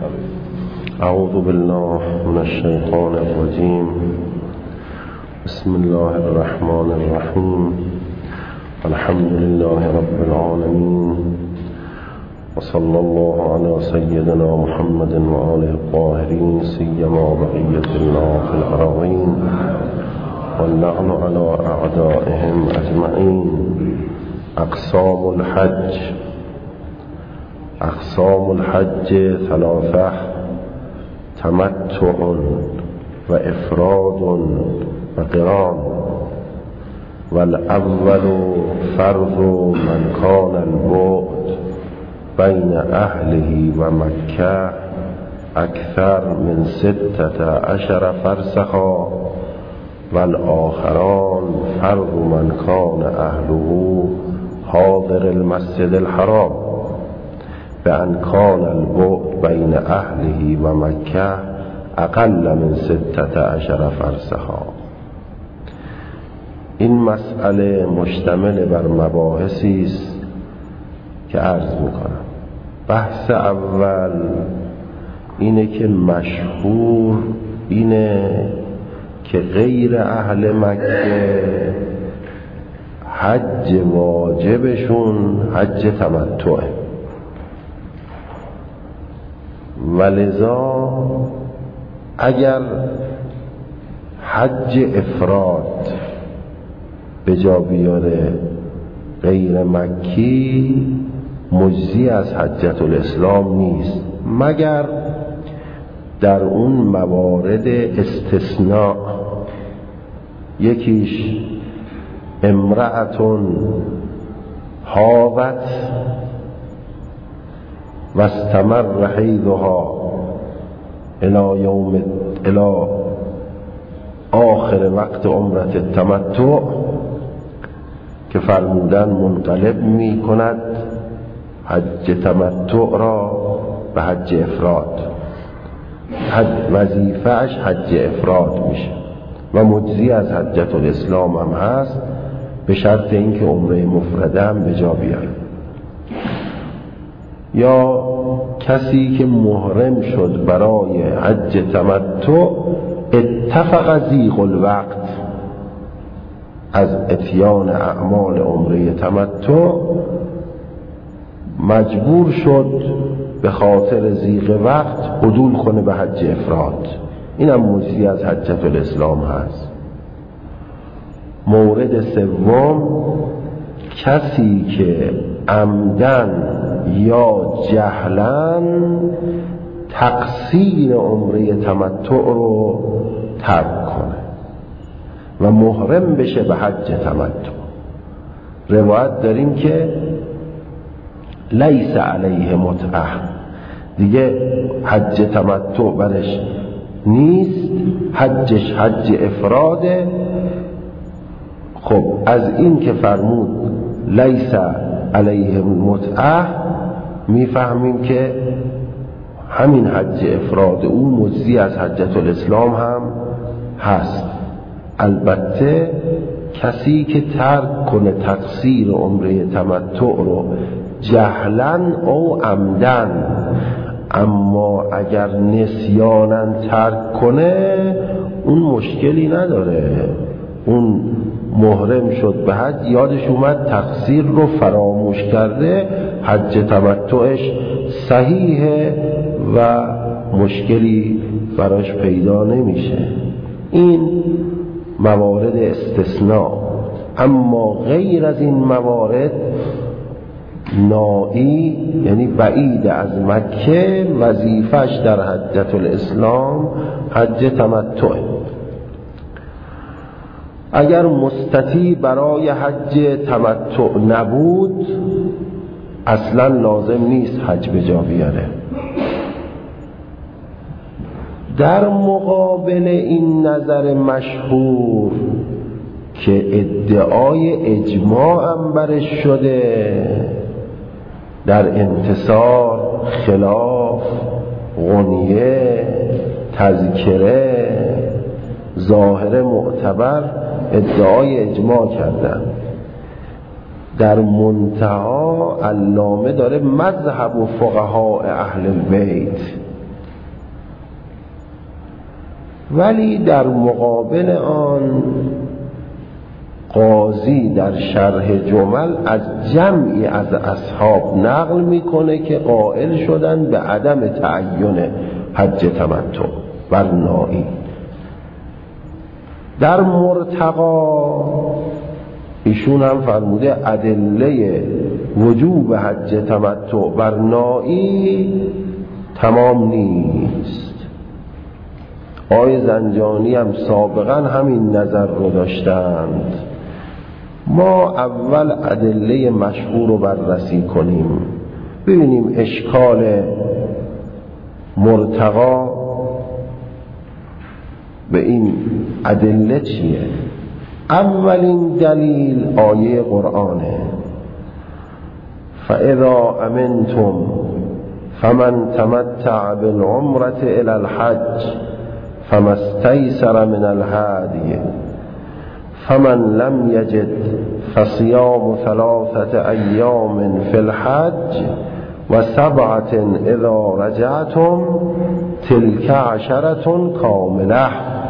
اعوذ بالله من الشیطان الرجیم. بسم الله الرحمن الرحیم. الحمد لله رب العالمین و صلی الله علی سیدنا محمد و آله الطاهرین سیما بقیة الله فی الأراضین واللعن على اعدائهم اجمعین. اقسام الحج ثلاثه: تمتع و افراد و قران. والاول فرض من کان البعد بین اهله و مکه اکثر من 16 فرسخا، والآخران فرض من کان اهله حاضر المسجد الحرام بأن کان البعد بین اهله و مکه اقل من 16 فرسخا. این مسئله مشتمل بر مباحثی است که عرض میکنم. بحث اول اینه که مشهور اینه که غیر اهل مکه حج واجبشون حج تمتعه، ولذا اگر حج افراد به جا بیاره غیر مکی مجزی از حجت الاسلام نیست، مگر در اون موارد استثناء. یکیش امرأتون حاوت و استمر حیضها الی آخر وقت عمرت التمتع، که فرمودن منقلب می کند حج تمتع را به حج افراد، وظیفه‌اش حج افراد میشه و مجزی از حجت الاسلام هم هست، به شرط اینکه عمره مفرده هم به جا بیاره. یا کسی که محرم شد برای حج تمتع اتفق ضیق الوقت از اتیان اعمال عمره تمتع، مجبور شد به خاطر ضیق وقت عدول کنه به حج افراد، این هم مجزی از حجت الاسلام هست. مورد سوم کسی که عمدن یا جهلن تقصیر عمره تمتع رو ترک کنه و محرم بشه به حج تمتع. روایت داریم که لیس علیه متعه، دیگه حج تمتع برش نیست، حجش حج افراده. خب از این که فرمود لیس علیه متعه میفهمیم که همین حج افراد او مجزی از حجت الاسلام هم هست. البته کسی که ترک کنه تقصیر عمره تمتع رو جهلن او عمدن، اما اگر نسیانن ترک کنه اون مشکلی نداره، اون محرم شد به حج، یادش اومد تقصیر رو فراموش کرده، حج تمتعش صحیحه و مشکلی براش پیدا نمیشه. این موارد استثناء. اما غیر از این موارد نائی، یعنی بعید از مکه، وظیفش در حجت الاسلام حج تمتعه. اگر مستطیع برای حج تمتع نبود اصلا لازم نیست حج به جا بیاره. در مقابل این نظر مشهور که ادعای اجماع هم برش شده در انتصار، خلاف، غنیه، تذکره، ظاهر معتبر ادعای اجماع کردن، در منتها علامه داره مذهب و فقها اهل البیت ولی در مقابل آن قاضی در شرح جمل از جمعی از اصحاب نقل میکنه که قائل شدن به عدم تعین حج تمتع بر نائی. در مرتقا ایشون هم فرموده ادله وجوب حج تمتع بر نائی تمام نیست. آقای زنجانی هم سابقا همین نظر رو داشتند. ما اول ادله مشهور رو بررسی کنیم، ببینیم اشکال مرتقا به این ادله چیه. اولین دلیل آیه قرآنه، فاذا امنتم فمن تمتع بالعمرة الى الحج فما استيسر من الهدي فمن لم يجد فصيام 3 أيام في الحج و7 اذا رجعتم تلك 10 كاملة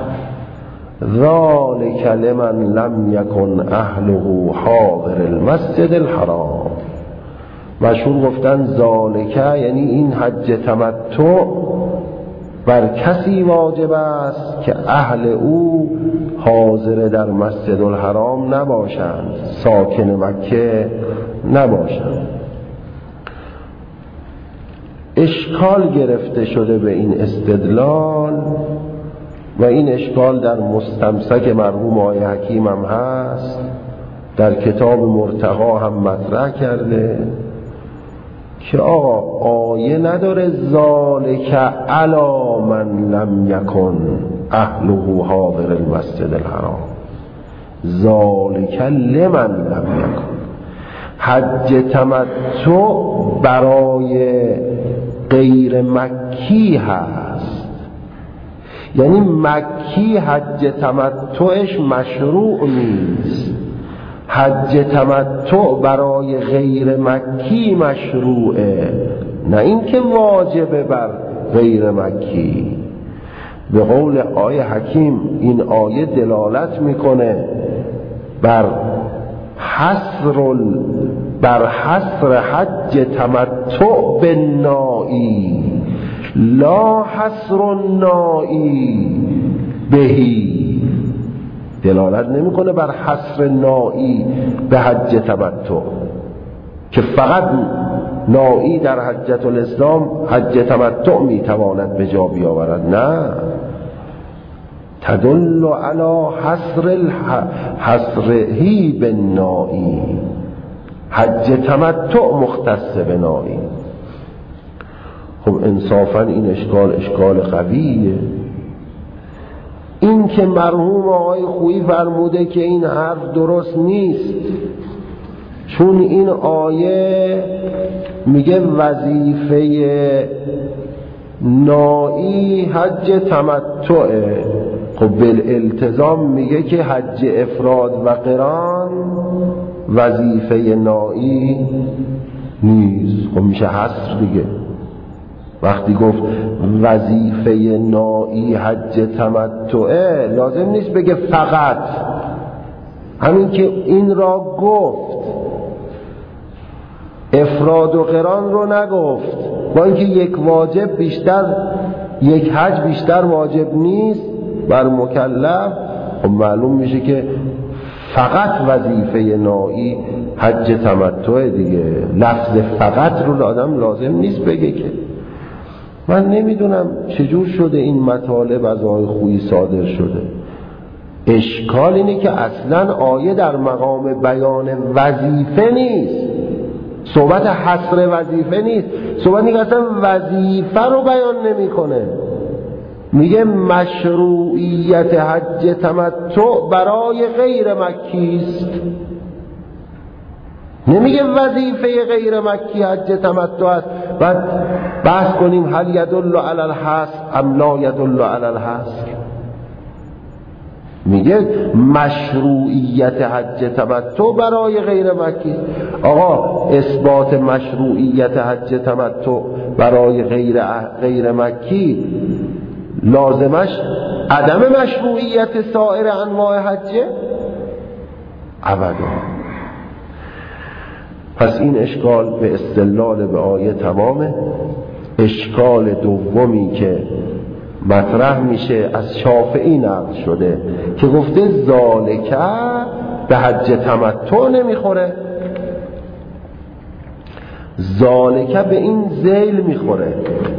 ذلك لمن لم يكن اهله حاضر المسجد الحرام. مشهور گفتن ذالک یعنی این حج تمتع بر کسی واجب است که اهل او حاضر در مسجد الحرام نباشند، ساکن مکه نباشند. اشکال گرفته شده به این استدلال و این اشکال در مستمسک مرحوم آقای حکیم هم هست، در کتاب مرتقا هم مطرح کرده که آقا آیه نداره ذالک علی من لم یکن اهله حاضر المسجد الحرام، ذالک لمن لم یکن. حج تمتع برای غیر مکی هست، یعنی مکی حج تمتعش مشروع نیست، حج تمتع برای غیر مکی مشروعه، نه اینکه واجبه بر غیر مکی. به قول آیه حکیم این آیه دلالت میکنه بر حصر حج تمتع بالنائی، لا حصر النائی بهی. دلالت نمیکنه بر حصر نائی به حج تمتع که فقط نائی در حجة الاسلام حج تمتع میتواند به جا بیاورد، نه، تدل علی حصرهی بالنائی، حج تمتع مختص به نائی. خب انصافا این اشکال قویه. این که مرحوم آقای خویی فرموده که این حرف درست نیست، چون این آیه میگه وظیفه نائی حج تمتعه، خب بالالتزام میگه که حج افراد و قران وظیفه نائی نیست، خب میشه حصر دیگه. وقتی گفت وظیفه نائی حج تمتعه لازم نیست بگه فقط، همین که این را گفت افراد و قران رو نگفت، با اینکه یک حج بیشتر واجب نیست بر مکلف، خب معلوم میشه که فقط وظیفه نائی حج تمتع دیگه. لفظ فقط رو آدم لازم نیست بگه که. من نمیدونم چجور شده این مطالب از آقای خویی صادر شده. اشکال اینه که اصلا آیه در مقام بیان وظیفه نیست، صحبت حصر وظیفه نیست، صحبت اینه که اصلا وظیفه رو بیان نمی کنه. میگه مشروعیت حج تمتع برای غیر مکی است، نمیگه وظیفه غیر مکی حج تمتع است. بعد بحث کنیم هل یدل علی الحصر ام لا یدل علی الحصر. میگه مشروعیت حج تمتع برای غیر مکی. آقا اثبات مشروعیت حج تمتع برای غیر مکی لازمش عدم مشروعیت سایر انواع حجه ابدا. پس این اشکال به استدلال به آیه تمامه. اشکال دومی که مطرح میشه از شافعی نقل شده که گفته ذالکه به حج تمتع نمیخوره. ذالکه به این ذیل میخوره،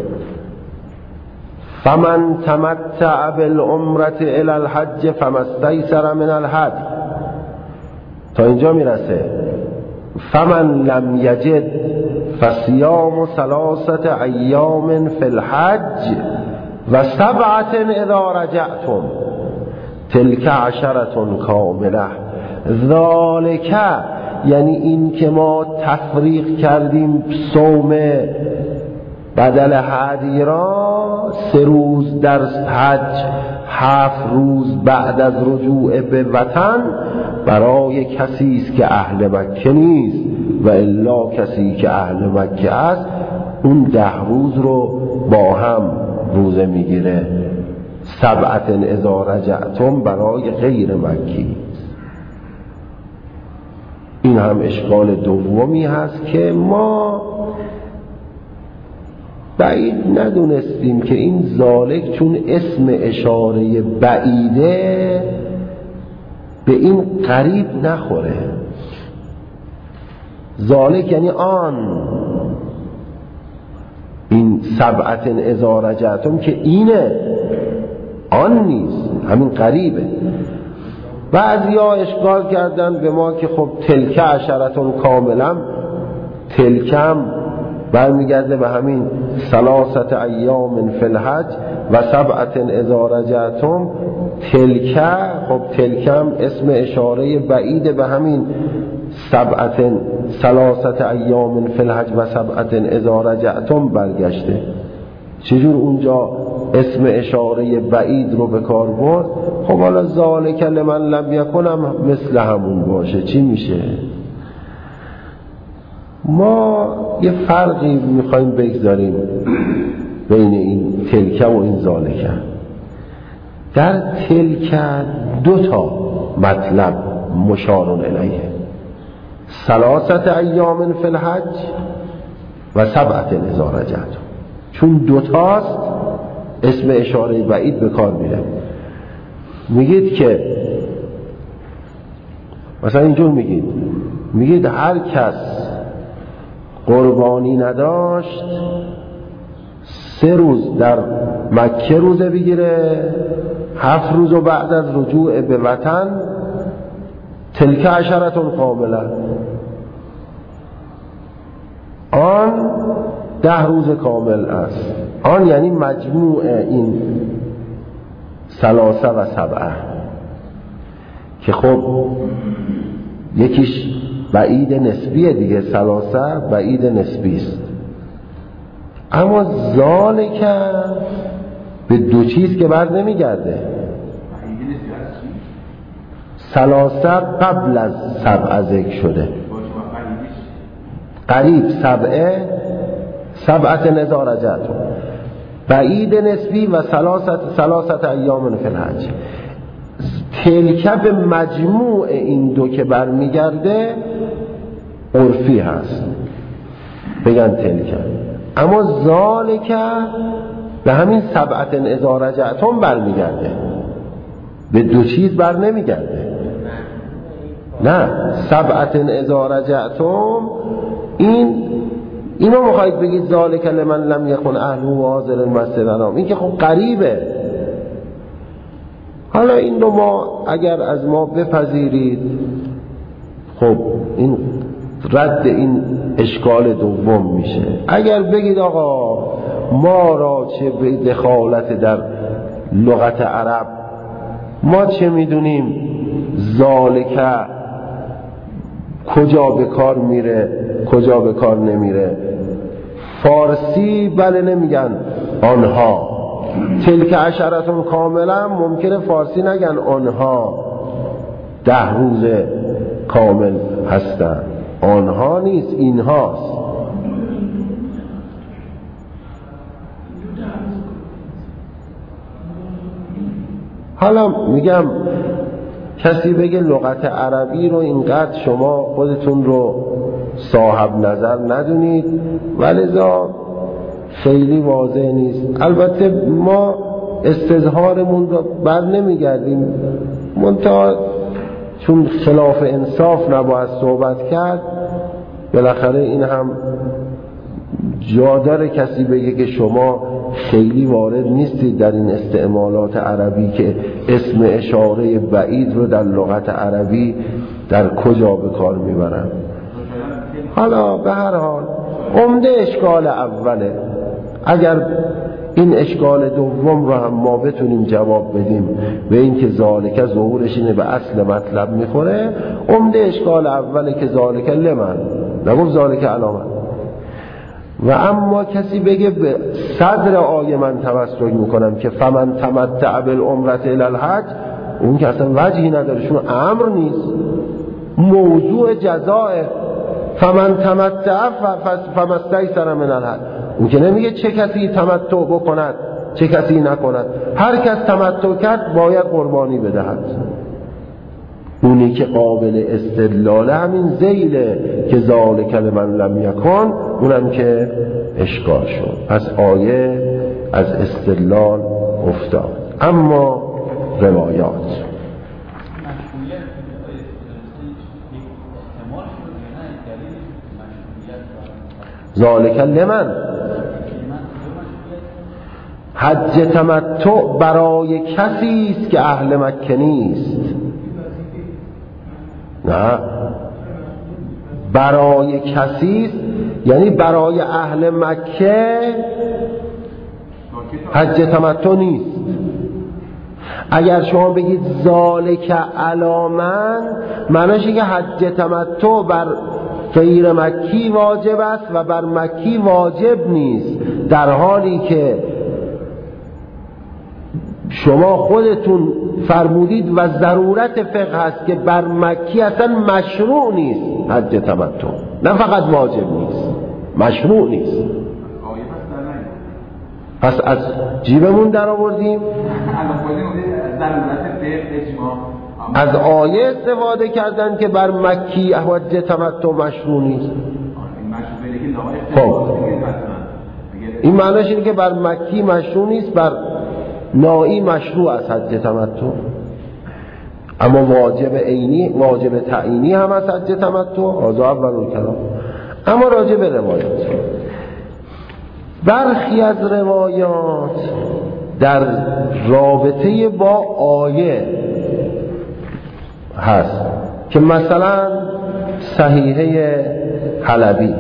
فمن تمتع بالعمرة الى الحج فما استیسر من الهدی تا اینجا میرسه. فمن لم یجد فصیام 3 ایام فی الحج و 7 اذا رجعتم تلک 10 کامله. ذالک یعنی این که ما تفریق کردیم صوم بدل هدی را 3 روز در حج 7 روز بعد از رجوع به وطن برای کسی است که اهل مکه نیست و الا کسی که اهل مکه است اون 10 روز رو با هم روزه میگیره. 7 اذا رجعتم برای غیر مکی. این هم اشکال دومی هست که ما بعید ندونستیم که این ذالک چون اسم اشاره بعیده به این قریب نخوره. ذالک یعنی آن، این 7 اذا رجعتم که اینه، آن نیست، همین قریبه. بعضیا اشکال کردن به ما که خب تلک 10 کاملا، تلکم برمیگرده به همین 3 ایام فی الحج و 7 اذا رجعتم. تلک خب تلکم اسم اشاره بعیده به همین 3 ایام فی الحج و 7 اذا رجعتم برگشته. چجور اونجا اسم اشاره بعید رو به کار برد؟ خب حالا ذالک لمن لم یکن هم مثل همون باشه، چی میشه؟ ما یه فرقی میخوایم بگذاریم بین این تلکه و این ذالکه. در تلکه 2 مطلب مشارون الیه، 3 ایام فی الحج و 7 اذا رجعتم. چون 2 تاست اسم اشاره بعید به کار میره. میگید که مثلا اینجور میگید هر کس قربانی نداشت 3 روز در مکه روزه بگیره، 7 روز و بعد از رجوع به وطن تلک 10 کامله. آن 10 روز کامل است. آن یعنی مجموع این 3 و 7 که خب یکیش بعید نسبیه دیگه، 3 بعید نسبی است. اما ذالک به 2 چیز که بر نمیگرده. 3 قبل از 7 ذکر شده، قریب 7 اذا رجعتم، بعید نسبی و 3 ایام فی الحج. تلک به مجموع این 2 که برمیگرده عرفی هست بگن تلک. اما ذالک به همین 7 اذا رجعتم برمیگرده، به 2 چیز بر نمیگرده. نه 7 اذا رجعتم اینو میخواید بگید ذالک لمن لم یکن اهله حاضر المسجد الحرام، این که خب قریبه. حالا این رو ما اگر از ما بپذیرید خب این رد این اشکال دوم میشه. اگر بگید آقا ما را چه به دخالت در لغت عرب، ما چه میدونیم ذالک کجا به کار میره کجا به کار نمیره. فارسی بله نمیگن آنها، تلک 10 کاملا ممکنه فارسی نگن آنها 10 روز کامل هستن. آنها نیست، اینهاست. حالا میگم کسی بگه لغت عربی رو اینقدر شما خودتون رو صاحب نظر ندونید ولذا خیلی واضح نیست. البته ما استظهارمون رو بر نمیگردیم، منتها چون خلاف انصاف نباید صحبت کرد، بالاخره این هم جا داره کسی بگه که شما خیلی وارد نیستید در این استعمالات عربی که اسم اشاره بعید رو در لغت عربی در کجا به کار میبرن. حالا به هر حال عمده اشکال اوله، اگر این اشکال دوم رو هم ما بتونیم جواب بدیم به این که ذالک ظهورش اینه به اصل مطلب میخوره، عمده اشکال اوله که ذالک لمن، نگفت ذالک علامت. و اما کسی بگه به صدر آیه من توسل میکنم که فمن تمتع بالعمرة الی الحج، اون که اصلا وجهی نداره، چون امر نیست، موضوع جزاء. فمن تمتع فما استیسر من الحج، اون که نمیگه چه کسی تمتع بکند چه کسی نکند، هر کس تمتع کرد باید قربانی بدهد. اونی که قابل استدلال همین ذیله که ذالک لمن لم یکن، اونم که اشکال شد. پس آیه از استدلال افتاد. اما روایات ذالک لمن، حج تمتع برای کسی است که اهل مکه نیست. نه، برای کسی است، یعنی برای اهل مکه حج تمتع نیست. اگر شما بگید ذالک علی من، معناش اینه که حج تمتع بر غیر مکی واجب است و بر مکی واجب نیست، در حالی که شما خودتون فرمودید و ضرورت فقه هست که بر مکی اصلا مشروع نیست حج تمتع، نه فقط واجب نیست، مشروع نیست. پس از جیبمون در آوردیم، از آیه استفاده کردن که بر مکی حج تمتع مشروع نیست. خب این معنیش اینه که بر مکی مشروع نیست، بر نائی مشروع است حج تمتع. اما واجب عینی، واجب تعیینی هم از حج تمتع، هذا اول کلام. اما راجع به روایات، برخی از روایات در رابطه با آیه هست که مثلا صحیحه حلبی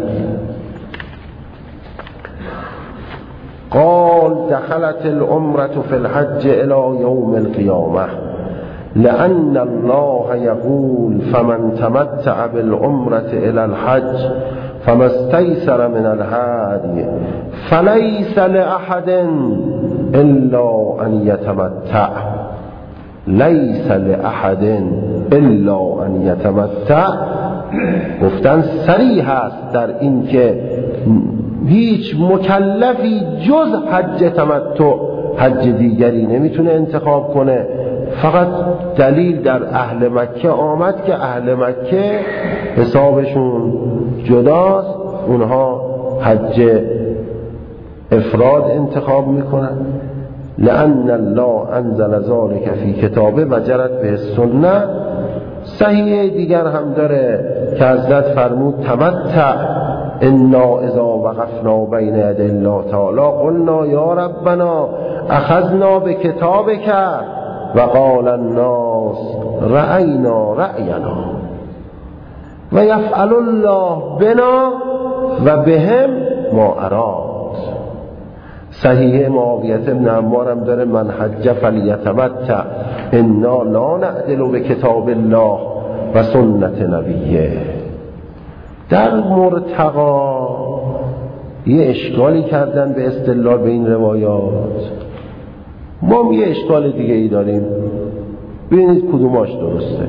قال دخلت العمرة في الحج الى يوم القيامة لأن الله يقول فمن تمتع بالعمرة الى الحج فما استيسر من الهدي فليس لأحد إلا أن يتمتع، ليس لأحد إلا أن يتمتع. گفتن صریح است در این که هیچ مکلفی جز حج تمتع حج دیگری نمیتونه انتخاب کنه. فقط دلیل در اهل مکه آمد که اهل مکه حسابشون جداست، اونها حج افراد انتخاب میکنن. لأن الله انزل ذلك فی کتابه و جرت به السنه. صحیح دیگر هم داره که حضرت فرمود تمتع انا اذا وقفنا بین یدی الله تعالی قلنا یا ربنا اخذنا بکتابک و قال الناس رأینا رأینا و یفعل الله بنا و بهم ما اراد. صحیح معاویه بن عمار هم داره من حج فلیتمتع انا لا نعدل بکتاب الله و سنت نبیه. در مرتقا یه اشکالی کردن به استدلال به این روایات. ما یه اشکال دیگه ای داریم، ببینید کدوماش درسته.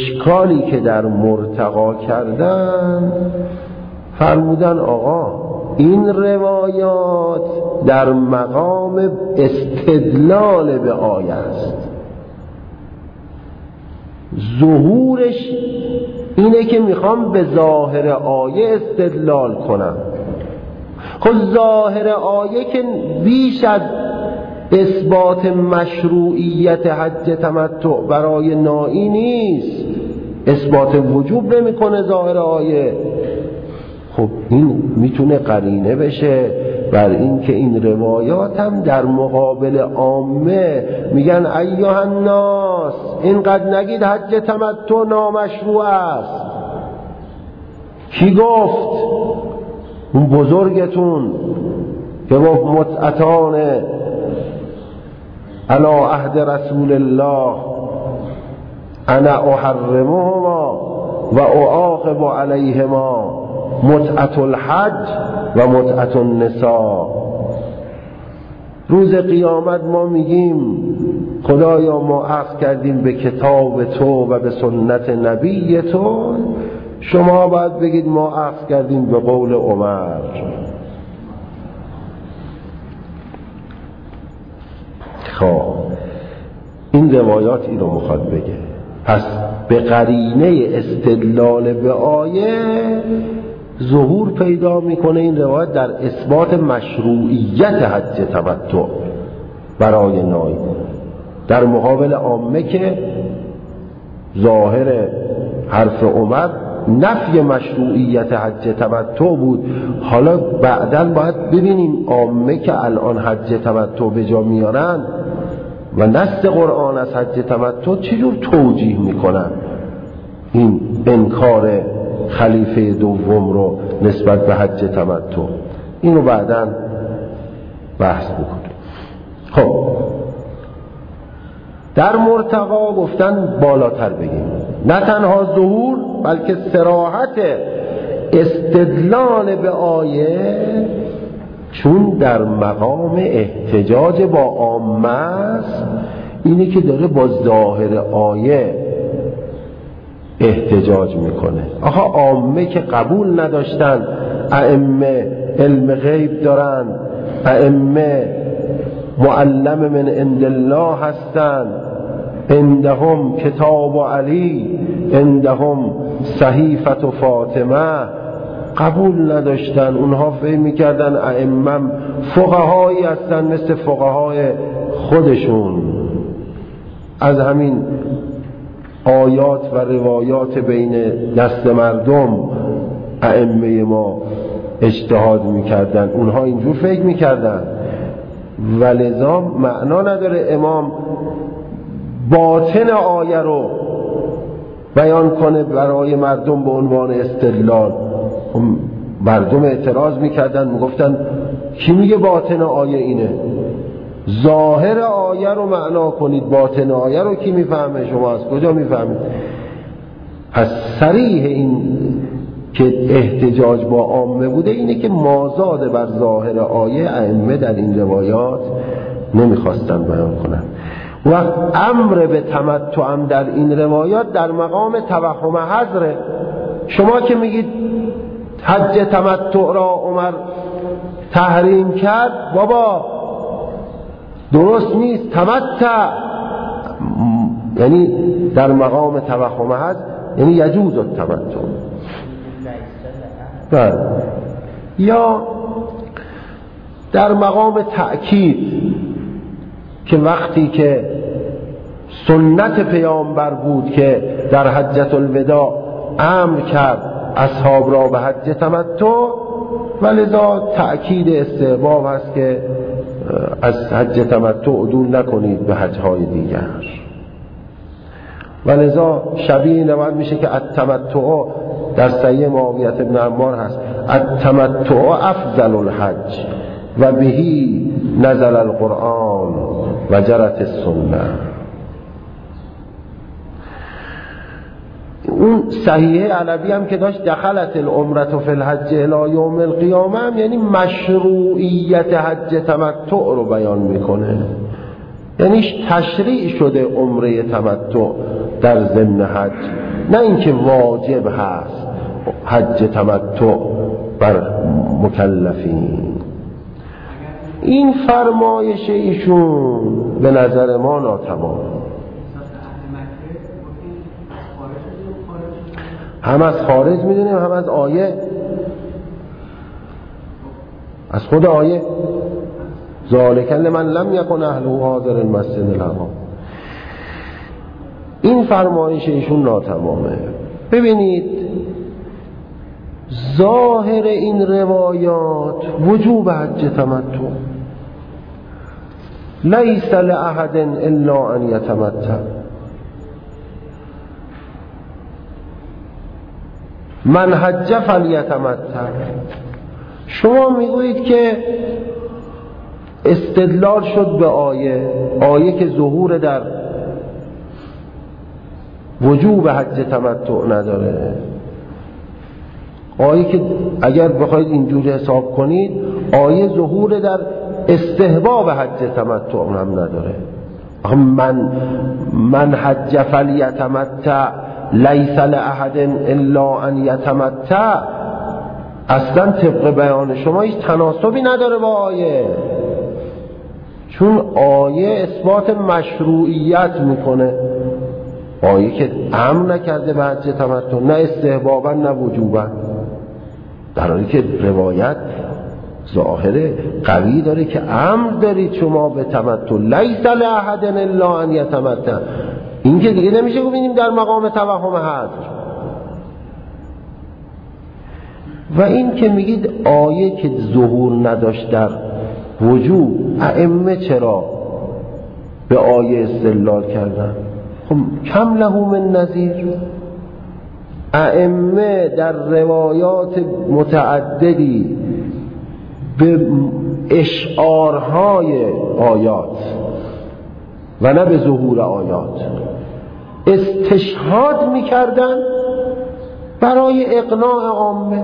اشکالی که در مرتقا کردن فرمودن آقا این روایات در مقام استدلال به آیه است. ظهورش اینه که میخوام به ظاهر آیه استدلال کنم. خب ظاهر آیه که بیش از اثبات مشروعیت حج تمتع برای نائی نیست، اثبات وجوب نمیکنه ظاهر آیه. خب این میتونه قرینه بشه بر این که این روایات هم در مقابل عامه میگن ایها الناس، اینقدر نگید حج تمتع نامشروع است. کی گفت؟ اون بزرگتون که گفت متعتان علی عهد رسول الله انا احرمهما و اعاقب علیهما متعت الحج و متعت النساء. روز قیامت ما میگیم خدایا ما عهد کردیم به کتاب تو و به سنت نبی تو، شما باید بگید ما عهد کردیم به قول عمر. خب این روایات این رو میخواد بگه. پس به قرینه استدلال به آیه ظهور پیدا میکنه این روایت در اثبات مشروعیت حج تمتع برای نائی، در مقابل عامه که ظاهر حرف عمر نفی مشروعیت حج تمتع بود. حالا بعداً باید ببینیم عامه که الان حج تمتع به جا میارن و نص قرآن از حج تمتع چجور توجیه میکنن این انکار خلیفه دوم رو نسبت به حج تمتع. اینو بعداً بحث بکنیم. خب در مرتقا گفتن بالاتر بگیم، نه تنها ظهور بلکه صراحت استدلال به آیه، چون در مقام احتجاج با عامه است. اینه که داره با ظاهر آیه احتجاج میکنه. آخه عامه که قبول نداشتن، ائمه علم غیب دارن، ائمه معلم من عند الله هستن، عندهم کتاب علی، عندهم صحیفه فاطمه، قبول نداشتن. اونها فهم میکردن ائمه فقهایی هستن مثل فقهای خودشون. از همین آیات و روایات بین دست مردم ائمه ما اجتهاد میکردن، اونها اینجور فکر میکردن. ولذا معنا نداره امام باطن آیه رو بیان کنه برای مردم به عنوان استدلال. مردم اعتراض میکردن، میگفتن کی میگه باطن آیه اینه؟ ظاهر آیه رو معنا کنید، باطن آیه رو کی میفهمه؟ شما از کجا میفهمید؟ پس صریح این که احتجاج با عامه بوده اینه که مازاد بر ظاهر آیه ائمه در این روایات نمیخواستن بیان کنن. و امر به تمتع هم در این روایات در مقام توهم حضره. شما که میگید حج تمتع را عمر تحریم کرد، بابا درست نیست، تمتع یعنی در مقام توهم حضر، یعنی یجوز التمتع. بله. یا در مقام تأکید که وقتی که سنت پیامبر بود که در حجة الوداع امر کرد اصحاب را به حج تمتع، ولذا تأکید استحباب هست که از حج تمتع عدول نکنید به حج‌های دیگر. ولذا شبیه این روایت میشه که التمتع در صحیح معاویه بن عمار هست التمتع افضل الحج و بهی نزل القرآن و جرت السنه. اون صحیح علوی هم که داشت دخلت العمره فی الحج الی یوم القیامه، هم یعنی مشروعیت حج تمتع رو بیان میکنه، یعنی تشریع شده عمره تمتع در ضمن حج، نه اینکه واجب هست حج تمتع بر مکلفین. این فرمایش ایشون به نظر ما ناتمام، هم از خارج میدونیم هم از آیه، از خود آیه ذالک لمن لم یکن اهله حاضر المسجد الحرام. این فرمایش ایشون ناتمامه. ببینید ظاهر این روایات وجوب حج تمتع، لیس لأحد الا ان یتمتع. من حج فلیتمتع. شما میگویید که استدلال شد به آیه که ظهور در وجوب حج تمتع نداره، آیه که اگر بخواید اینجوری حساب کنید آیه ظهور در استحباب حج تمتع هم نداره. من حج فلیتمتع لیس لأحد الا ان یتمتع اصلا طبق بیان شما هیچ تناسبی نداره با آیه، چون آیه اثبات مشروعیت میکنه، آیه که امر نکرده به حج تمتع، نه استحبابا نه وجوبا، در حالی که روایت ظاهر قوی داره که امر دارید شما به تمتع، لیس لأحد الا ان یتمتع. این که دیگه نمیشه ببینیم در مقام توهم حضر. و این که میگید آیه که ظهور نداشت در وجوب، ائمه چرا به آیه استدلال کردن؟ خب کم له من نظیر. ائمه در روایات متعددی به اشعارهای آیات و نه به ظهور آیات استشهاد میکردن برای اقناع عامه.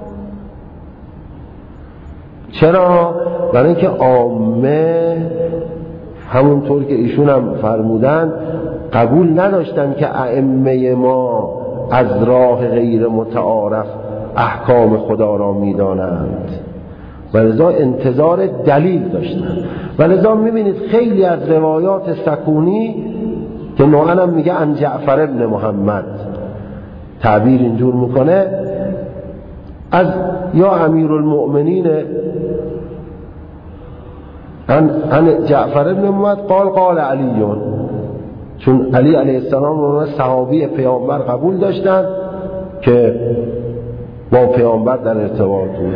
چرا؟ برای اینکه عامه همونطور که ایشون هم فرمودن قبول نداشتن که ائمه ما از راه غیر متعارف احکام خدا را میدانند و لذا انتظار دلیل داشتن. و لذا میبینید خیلی از روایات سکونی که نوعا هم میگه عن جعفر ابن محمد، تعبیر اینجور میکنه از یا امیرالمؤمنین عن جعفر ابن محمد قال علیون، چون علی علیه السلام رو صحابی پیامبر قبول داشتن که با پیامبر در ارتباط بود.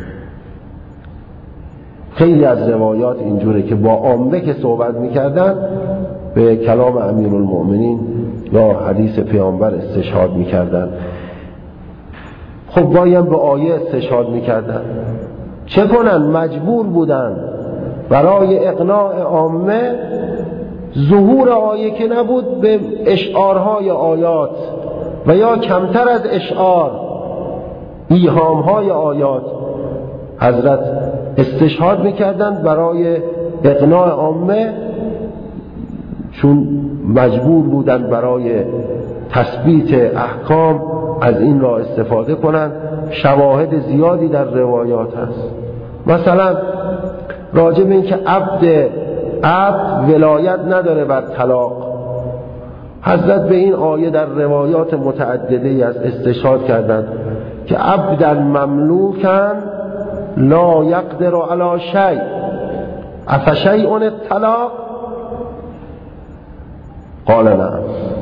خیلی از روایات اینجوره که با عامه که صحبت میکردن به کلام امیرالمؤمنین یا حدیث پیامبر استشهاد میکردن. خب باید به آیه استشهاد میکردن، چه کنن؟ مجبور بودن برای اقناع عامه ظهور آیه که نبود به اشعارهای آیات و یا کمتر از اشعار ایهامهای آیات حضرت استشهاد میکردن برای اقناع عامه، چون مجبور بودن برای تثبیت احکام از این را استفاده کنند. شواهد زیادی در روایات هست، مثلا راجع به این که عبد ولایت نداره بر طلاق، حضرت به این آیه در روایات متعددی از استشهاد کردند که عبدا مملوکا لا یقدر علی شیء افشیء الطلاق قال نعم.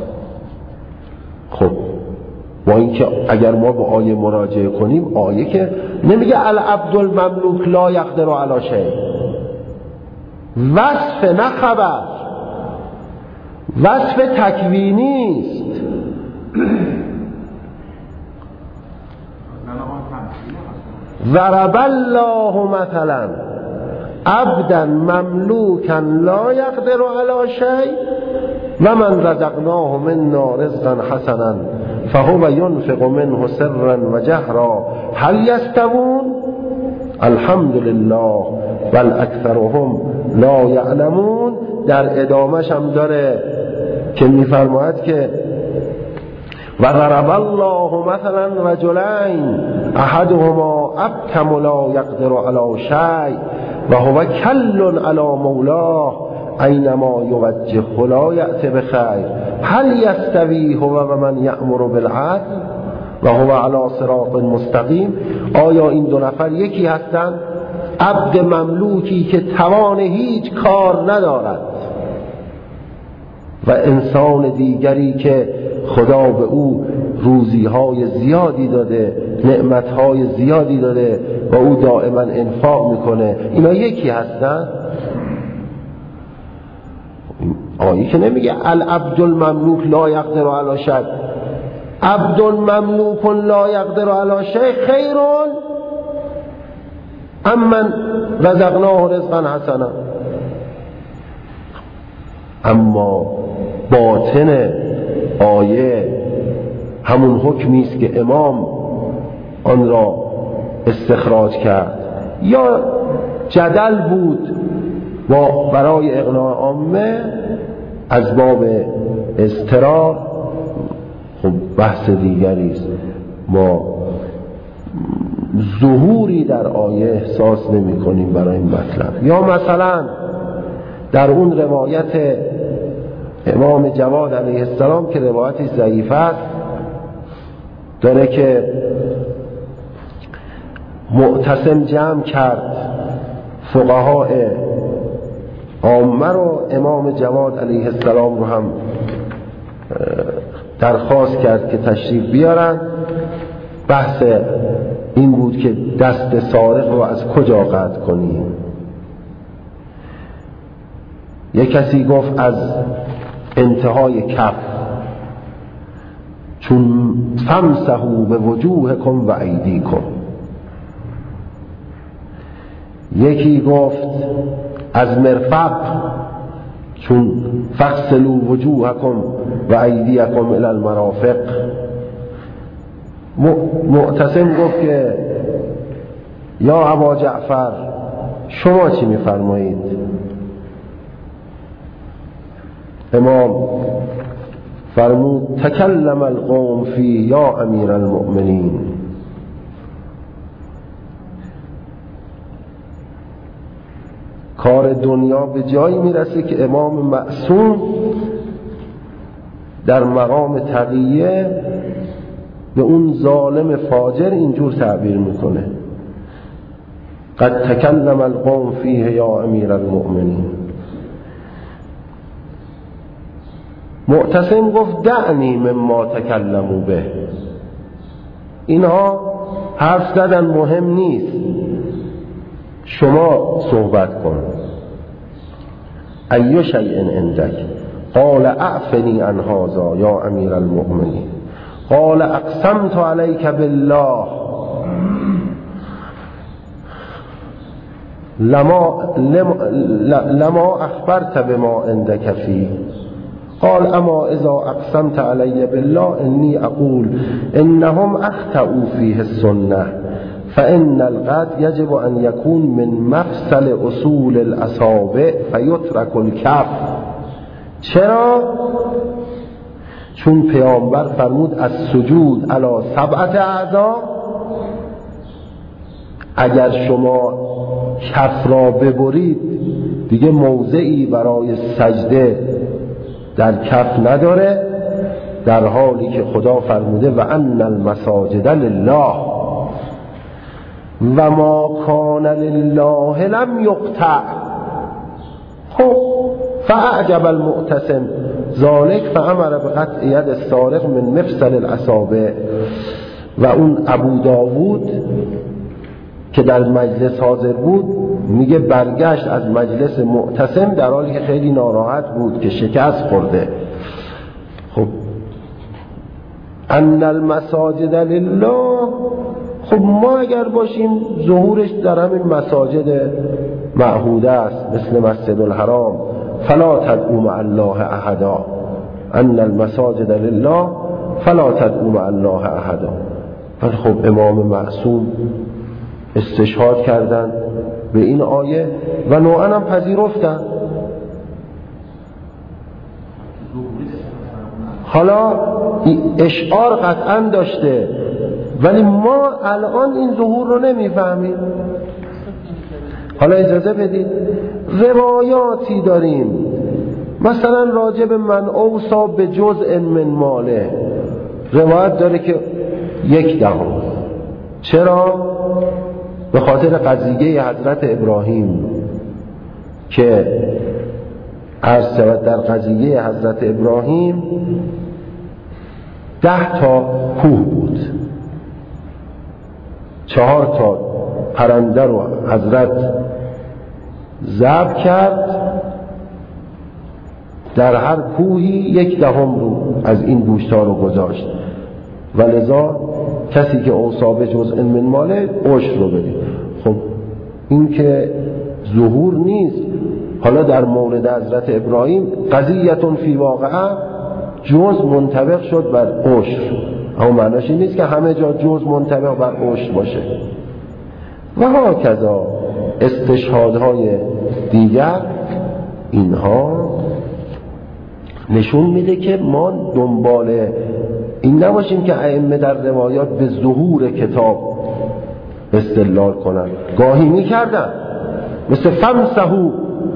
خب با اینکه اگر ما به آیه مراجعه کنیم، آیه که نمیگه العبد المملوک لا یقدر علی شیء، وصف نه خبر، وصف تکوینی است. ضرب الله مثلا عبدا مملوکا لا یقدر علی شیء و من رزقناه منا رزقا حسنا فهو ینفق منه سرا و جهرا هل یستوون الحمد لله بل اکثرهم لا یعلمون. در ادامهش هم داره که میفرماید که و ضرب الله مثلا رجلین احدهما ابکم لا یقدر علی شیء و هو کل علی مولاه اینما یوجهه لا یأتی بخیر هل یستوی هو و من یأمر بالعدل و هو علی صراط مستقیم. آیا این دو نفر یکی هستند؟ عبد مملوکی که توان هیچ کار ندارد و انسان دیگری که خدا به او روزی‌های زیادی داده، نعمت‌های زیادی داده و او دائما انفاق میکنه، اینا یکی هستن؟ آیه که نمیگه العبد المملوک لا یقدر علی شیء، عبد مملوک لا یقدر علی شیء خیر امن رزقناه رزقا حسنا. اما باطن آیه همون حکمی است که امام آن را استخراج کرد، یا جدل بود و برای اقناع عامه از باب اضطرار. خب بحث دیگری است، ما ظهوری در آیه احساس نمی کنیم برای این مطلب. یا مثلا در اون روایت امام جواد علیه السلام که روایتی ضعیف است، داره که معتصم جمع کرد فقهای عامه رو، امام جواد علیه السلام رو هم درخواست کرد که تشریف بیارن. بحث این بود که دست سارق رو از کجا قطع کنیم. یک کسی گفت از انتهای کف، چون فمسحوا به وجوهکم و ایدیکم. یکی گفت از مرفق، چون فغسلوا وجوهکم و ایدیکم الی المرافق. معتصم گفت که یا ابا جعفر شما چی میفرمایید؟ امام فرمود تکلم القوم فی یا امیر المؤمنین. کار دنیا به جایی میرسه که امام معصوم در مقام تقیه به اون ظالم فاجر اینجور تعبیر میکنه قد تکلم القوم فیه یا امیر المؤمنین. معتصم گفت دعنی مما تکلموا به، اینها حرف زدن مهم نیست، شما صحبت کن. ای شیء عندک؟ قال اعفنی عن هذا یا امیر المؤمنین. قال اقسمت علیک بالله لما اخبرت بما عندك فيه. قال اما اذا اقسمت علی بالله انی اقول انهم اخطئوا فيه السنه فان القد یجب ان یکون من مفصل اصول الاصابع فیترک الکف. چرا؟ چون پیامبر فرمود از سجود علی 7 اعضا، اگر شما کف را ببرید دیگه موضعی برای سجده در کف نداره، در حالی که خدا فرموده و ان المساجد لله و ما کان لله لم یقطع. خب فاعجب المعتصم ذالک فامر بقطع ید السارق من مفصل الاصابع. و اون ابو داوود که در مجلس حاضر بود میگه برگشت از مجلس معتصم در حالی که خیلی ناراحت بود که شکست خورده. خب ان المساجد لله، خب ما اگر باشیم ظهورش در همین مساجد معهوده است مثل مسجد الحرام، فلا تدعوا مع الله احدا. ان المساجد لله فلا تدعوا مع الله احدا. ولی خب امام معصوم استشهاد کردن به این آیه و نوعا هم پذیرفتن. حالا اشعار قطعا داشته، ولی ما الان این ظهور رو نمیفهمیم. حالا اجازه بدید روایاتی داریم، مثلا راجب من اوصا به جزء من ماله، روایت داره که 1/10. چرا؟ به خاطر قضیه حضرت ابراهیم که عرض شود در قضیه حضرت ابراهیم 10 تا کوه بود، 4 تا پرنده رو حضرت ذبح کرد، در هر کوهی 1/10 رو از این گوشت‌ها رو گذاشت و لذا کسی که اوصا به جزء من ماله عشر رو بده. خب این که ظهور نیست. حالا در مورد حضرت ابراهیم قضیتون فی واقعه جز منطبق شد بر عشر، اما معناش این نیست که همه جا جز منطبق بر عشر باشه. و هاکذا استشهادهای دیگر، اینها نشون میده که ما دنبال این نباشیم که ائمه در روایات به ظهور کتاب استدلال کنن. گاهی میکردن، مثل فمسحوا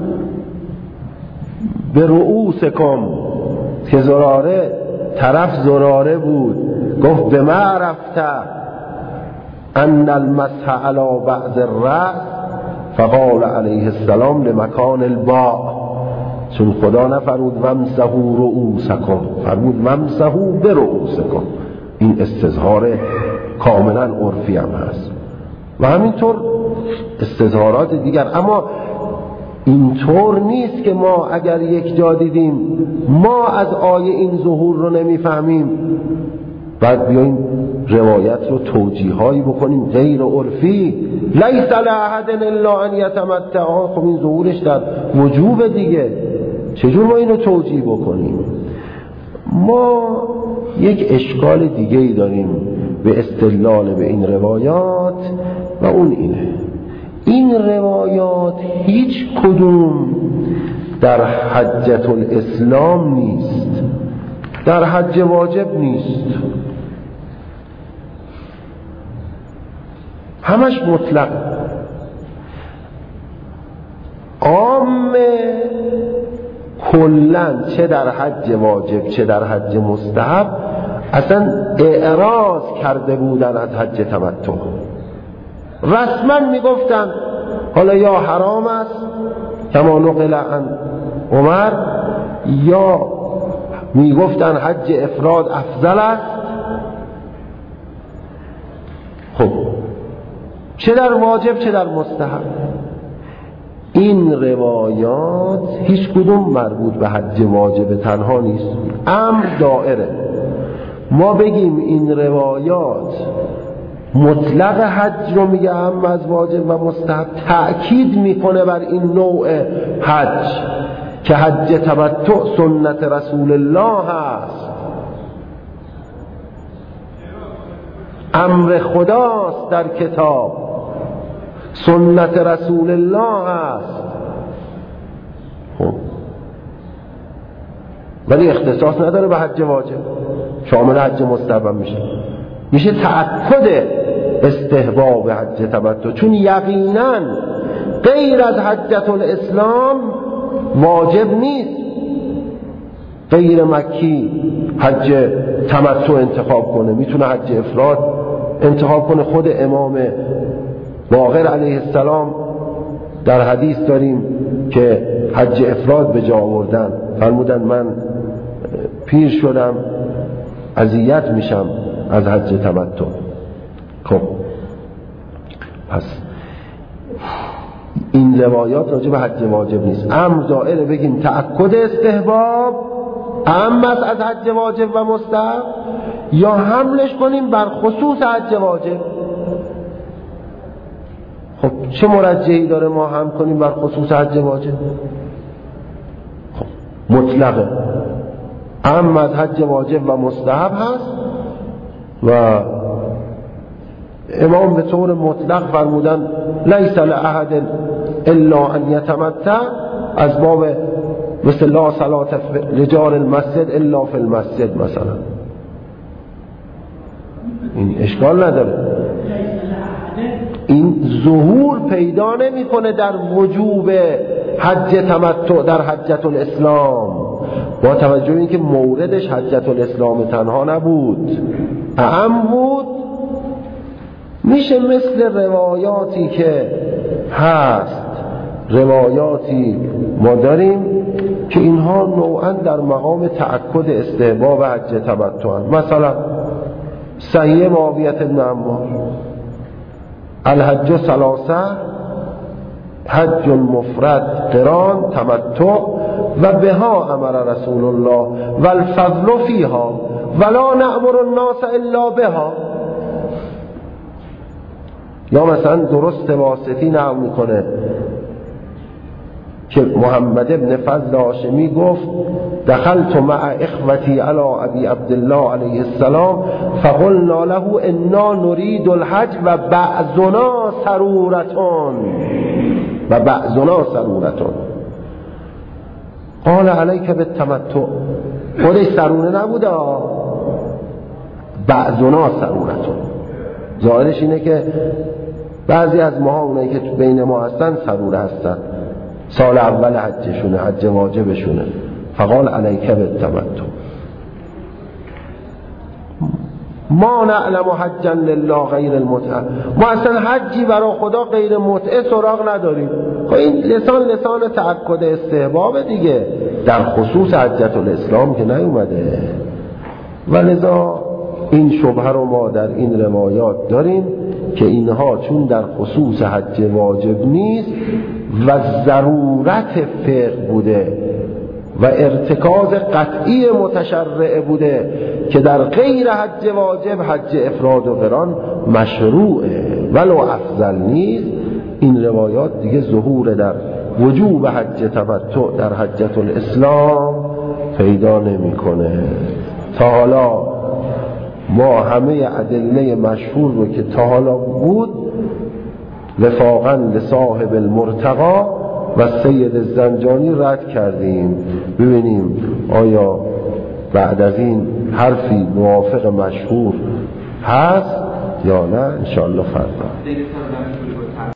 به رؤوسکم که زراره طرف زراره بود، گفت به ما عرفت ان المسح علی بعض الرأس فقال علیه السلام لمکان الباء، چون خدا نفرمود وامسحوا رؤوسکم، فرمود وامسحوا به رؤوسکم. این استظهار کاملا عرفی هم هست و همینطور استظهارات دیگر. اما اینطور نیست که ما اگر یک جا دیدیم ما از آیه این ظهور رو نمیفهمیم بعد بیاییم روایت رو توجیهایی بکنیم غیر عرفی. لیس لأحد الا ان یتمتع. خب این ظهورش در وجوب دیگه، چجور ما اینو توجیه بکنیم؟ ما یک اشکال دیگه ای داریم به استدلال به این روایات و اون اینه: این روایات هیچ کدوم در حجة الاسلام نیست، در حج واجب نیست، همش مطلق عام، کلن چه در حج واجب چه در حج مستحب اصلا اعراض کرده بودن از حج تمتع. رسما میگفتن حالا یا حرام است کما نقل عن عمر، یا میگفتن حج افراد افضل است. خب چه در واجب چه در مستحب. این روایات هیچ کدوم مربوط به حج واجب تنها نیست، امر دائره. ما بگیم این روایات مطلق حج رو میگه هم از واجب و مستحب، تأکید میکنه بر این نوع حج که حج تمتع سنت رسول الله هست، امر خداست در کتاب، سنت رسول الله هست. خب ولی اختصاص نداره به حج واجب، شامل حج مستحب میشه تأکد استحباب حج تمتع، چون یقینا غیر از حجة الاسلام واجب نیست غیر مکی حج تمتع انتخاب کنه، میتونه حج افراد انتخاب کنه. خود امام باقر علیه السلام در حدیث داریم که حج افراد به جا آوردن، فرمودن من پیر شدم اذیت میشم از حج تمتع. خب پس این روایات راجع به حج واجب نیست، امر دائره بگیم تأکد استحباب اما از حج واجب و مستحب، یا حملش کنیم بر خصوص حج واجب. خب چه مرجحی داره ما هم کنیم بر خصوص حج واجب؟ خب مطلقه، اما از حج واجب و مستحب هست و امام به طور مطلق فرمودن لیس لأحد الا ان یتمتع، از باب مثل لا صلاة رجال المسجد الا فی المسجد مثلا. این اشکال نداره. این ظهور پیدا نمیکنه در وجوب حج تمتع در حجة الاسلام، با توجه به اینکه موردش حجة الاسلام تنها نبود، اعم بود. میشه مثل روایاتی که هست، روایاتی ما داریم که اینها نوعا در مقام تأکد استحباب حج تمتع. مثلا صحیح معاویة بن عمار الحج ثلاثه، حج مفرد قران تمتع و بها امر رسول الله و الفضل فیها ولا نأمر الناس الا بها. یا مثلا درست واسطی نقل میکنه که محمد ابن فضل هاشمی گفت دخلت مع اخوتی علی ابی عبدالله علیه السلام فقلنا له انا نريد الحج و بعضنا سرورتون قال علیک بالتمتع. خودش سرونه نبوده، بعضنا سرورتون. ظاهرش اینه که بعضی از ماها اونایی که بین ما هستن سروره هستن، سال اول حجشونه، حج واجبشونه. فقال علیک بالتمتع. ما نعلم حجا لله غیر المتعه. ما اصلا حجی برای خدا غیر متعه سراغ نداریم. خب این لسان تأکد استحباب دیگه، در خصوص حجة الاسلام که نیومده. ولذا این شبهه رو ما در این روایات داریم که اینها چون در خصوص حج واجب نیست و ضرورت فقه بوده و ارتکاز قطعی متشرع بوده که در غیر حج واجب حج افراد و قران مشروعه ولو افضل نیست، این روایات دیگه ظهور در وجوب حج تمتع در حجة الاسلام پیدا نمیکنه. تا حالا ما همه ادله مشهور رو که تا حالا بود وفاقا لصاحب المرتقا و سید الزنجانی رد کردیم. ببینیم آیا بعد از این حرفی موافق مشهور هست یا نه. انشاءالله فردا